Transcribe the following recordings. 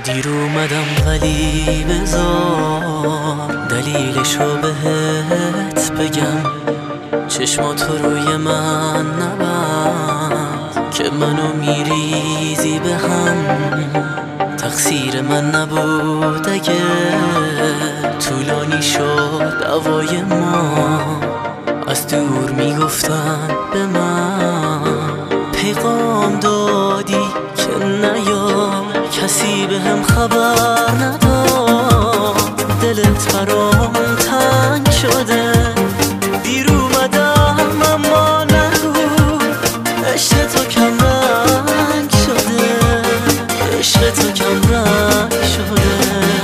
دیر اومدم ولی بذار دلیلشو بهت بگم. چشماتو روی من نبند که منو میریزی به هم. تقصیر من نبود اگه طولانی شد دعوای ما. از دور میگفتن به من پیغام دادی که نیا. کسی به هم خبر نداد دلت برام تنگ شده. دیر اومدم اما نگو عشق تو کم رنگ شده. عشق تو کم رنگ شده.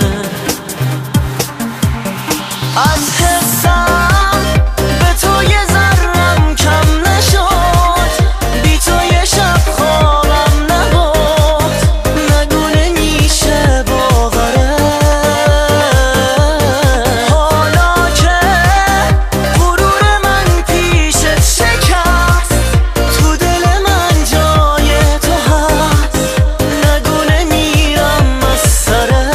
از حسم به تو یه ذرم کم نشد. بی تو یه شب خوابم نبود. نگو نمیشه باوره. حالا که غرور من پیشت شکست تو دل من جای تو هست. نگو نمیرم از سرت.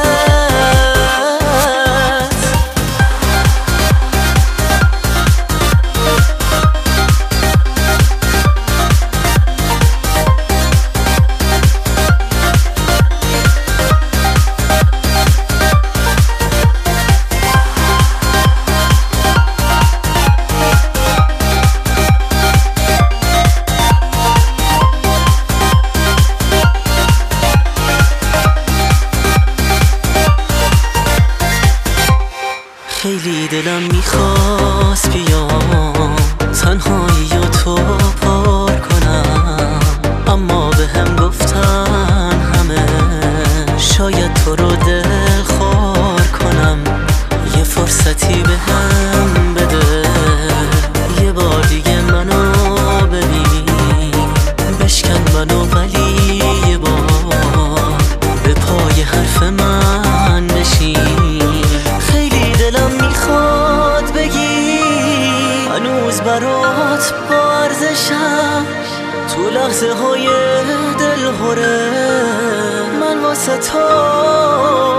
خیلی دلم میخواست بیام تنهایی و تو پر کنم. اما به هم گفتن همه شاید تو رو دل خور کنم. یه فرصتی به هم بده. یه بار دیگه منو ببین. بشکن منو ولی یه بار به پای حرف من بشین. دلم میخواد بگی هنوز برات با ارزشم. تو لحظه های دلهوره من واسه تو